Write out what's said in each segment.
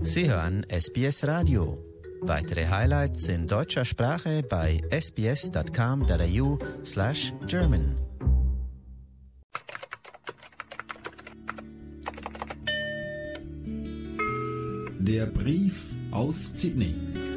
Sie hören SBS Radio. Weitere Highlights in deutscher Sprache bei sbs.com.au/German. Der Brief aus Sydney.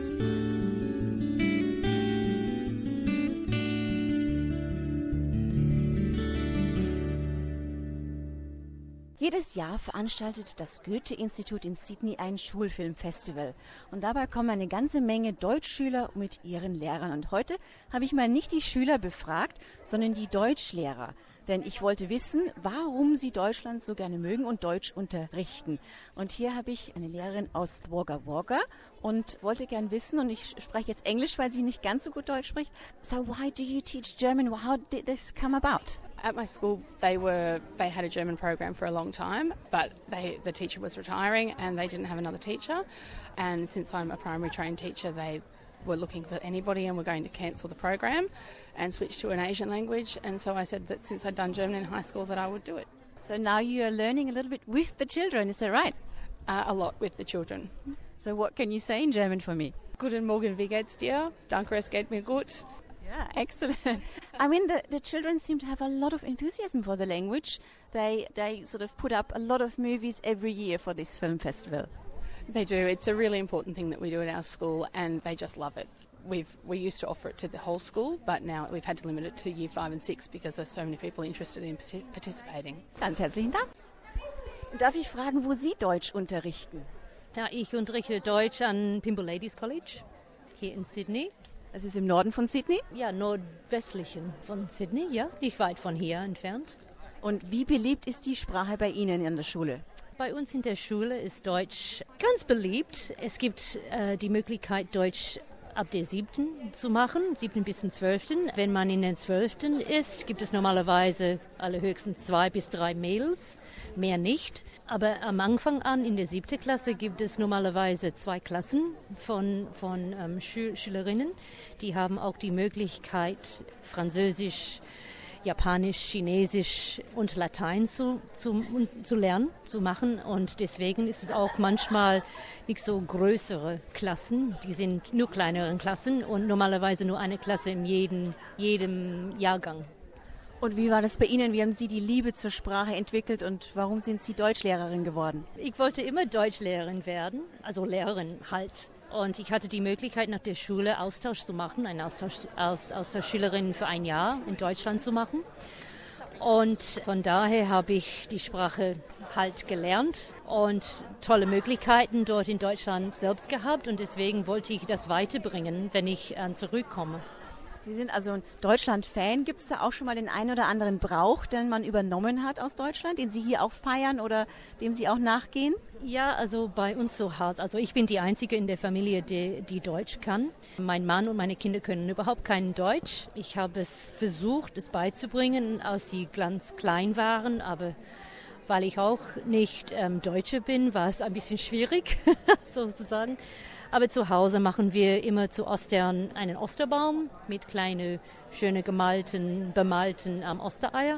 Jedes Jahr veranstaltet das Goethe-Institut in Sydney ein Schulfilmfestival. Und dabei kommen eine ganze Menge Deutschschüler mit ihren Lehrern. Und heute habe ich mal nicht die Schüler befragt, sondern die Deutschlehrer. Denn ich wollte wissen, warum sie Deutschland so gerne mögen und Deutsch unterrichten. Und hier habe ich eine Lehrerin aus Wagga Wagga und wollte gern wissen, und ich spreche jetzt Englisch, weil sie nicht ganz so gut Deutsch spricht. So why do you teach German? How did this come about? At my school, they had a German program for a long time, but the teacher was retiring and they didn't have another teacher. And since I'm a primary trained teacher, they were looking for anybody and were going to cancel the program and switch to an Asian language. And so I said that since I'd done German in high school that I would do it. So now you are learning a little bit with the children, is that right? A lot with the children. So what can you say in German for me? Guten Morgen, wie geht's dir? Danke, es geht mir gut. Yeah, excellent. I mean, the children seem to have a lot of enthusiasm for the language. They sort of put up a lot of movies every year for this film festival. They do. It's a really important thing that we do at our school, and they just love it. We used to offer it to the whole school, but now we've had to limit it to Year 5 and 6 because there's so many people interested in participating. Ganz herzlichen Dank. Darf ich fragen, wo Sie Deutsch unterrichten? Ja, ich unterrichte Deutsch an Pymble Ladies College hier in Sydney. Das ist im Norden von Sydney? Ja, nordwestlichen von Sydney, ja, nicht weit von hier entfernt. Und wie beliebt ist die Sprache bei Ihnen in der Schule? Bei uns in der Schule ist Deutsch ganz beliebt. Es gibt die Möglichkeit, Deutsch ab der 7. zu machen, 7. bis zum 12. Wenn man in den 12. ist, gibt es normalerweise allerhöchstens 2 bis 3 Mädels, mehr nicht. Aber am Anfang an, in der 7. Klasse, gibt es normalerweise 2 Klassen von Schülerinnen. Die haben auch die Möglichkeit, Französisch, Japanisch, Chinesisch und Latein zu lernen, zu machen. Und deswegen ist es auch manchmal nicht so größere Klassen. Die sind nur kleinere Klassen und normalerweise nur eine Klasse in jedem Jahrgang. Und wie war das bei Ihnen? Wie haben Sie die Liebe zur Sprache entwickelt und warum sind Sie Deutschlehrerin geworden? Ich wollte immer Deutschlehrerin werden, also Lehrerin halt. Und ich hatte die Möglichkeit, nach der Schule Austausch zu machen, einen Austauschschülerin für ein Jahr in Deutschland zu machen. Und von daher habe ich die Sprache halt gelernt und tolle Möglichkeiten dort in Deutschland selbst gehabt. Und deswegen wollte ich das weiterbringen, wenn ich zurückkomme. Sie sind also ein Deutschland-Fan. Gibt es da auch schon mal den einen oder anderen Brauch, den man übernommen hat aus Deutschland, den Sie hier auch feiern oder dem Sie auch nachgehen? Ja, also bei uns zu Hause. Also ich bin die Einzige in der Familie, die Deutsch kann. Mein Mann und meine Kinder können überhaupt kein Deutsch. Ich habe es versucht, es beizubringen, als sie ganz klein waren, aber weil ich auch nicht Deutsche bin, war es ein bisschen schwierig, sozusagen. Aber zu Hause machen wir immer zu Ostern einen Osterbaum mit kleinen, schönen bemalten Ostereier.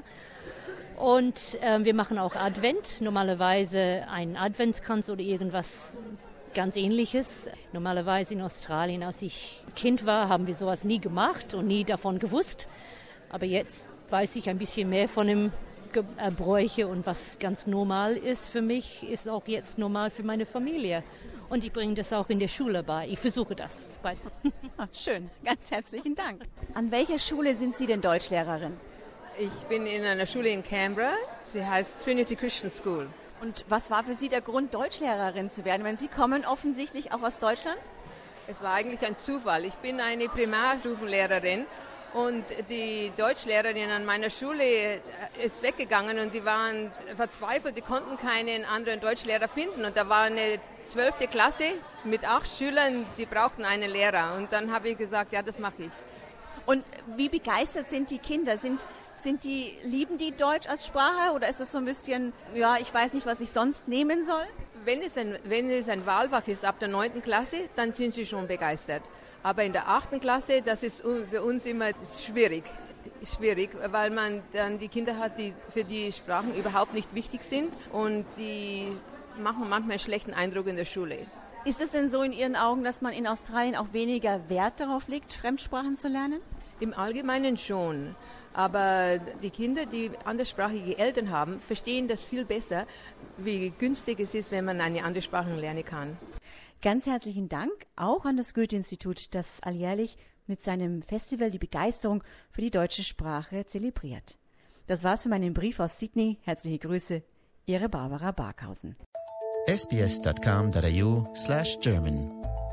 Und wir machen auch Advent, normalerweise einen Adventskranz oder irgendwas ganz Ähnliches. Normalerweise in Australien, als ich Kind war, haben wir sowas nie gemacht und nie davon gewusst. Aber jetzt weiß ich ein bisschen mehr von dem Bräuche und was ganz normal ist für mich, ist auch jetzt normal für meine Familie. Und ich bringe das auch in der Schule bei. Ich versuche das beizubringen. Schön, ganz herzlichen Dank. An welcher Schule sind Sie denn Deutschlehrerin? Ich bin in einer Schule in Canberra. Sie heißt Trinity Christian School. Und was war für Sie der Grund, Deutschlehrerin zu werden? Wenn Sie kommen offensichtlich auch aus Deutschland? Es war eigentlich ein Zufall. Ich bin eine Primarstufenlehrerin und die Deutschlehrerin an meiner Schule ist weggegangen und die waren verzweifelt. Die konnten keinen anderen Deutschlehrer finden. Und da war eine 12. Klasse mit 8 Schülern, die brauchten einen Lehrer. Und dann habe ich gesagt, ja, das mache ich. Und wie begeistert sind die Kinder? Lieben die Deutsch als Sprache oder ist es so ein bisschen, ja, ich weiß nicht, was ich sonst nehmen soll? Wenn es ein Wahlfach ist ab der 9. Klasse, dann sind sie schon begeistert. Aber in der 8. Klasse, das ist für uns immer schwierig, weil man dann die Kinder hat, die für die Sprachen überhaupt nicht wichtig sind und die machen manchmal einen schlechten Eindruck in der Schule. Ist es denn so in Ihren Augen, dass man in Australien auch weniger Wert darauf legt, Fremdsprachen zu lernen? Im Allgemeinen schon. Aber die Kinder, die anderssprachige Eltern haben, verstehen das viel besser, wie günstig es ist, wenn man eine andere Sprache lernen kann. Ganz herzlichen Dank auch an das Goethe-Institut, das alljährlich mit seinem Festival die Begeisterung für die deutsche Sprache zelebriert. Das war's für meinen Brief aus Sydney. Herzliche Grüße, Ihre Barbara Barkhausen. sbs.com.au/German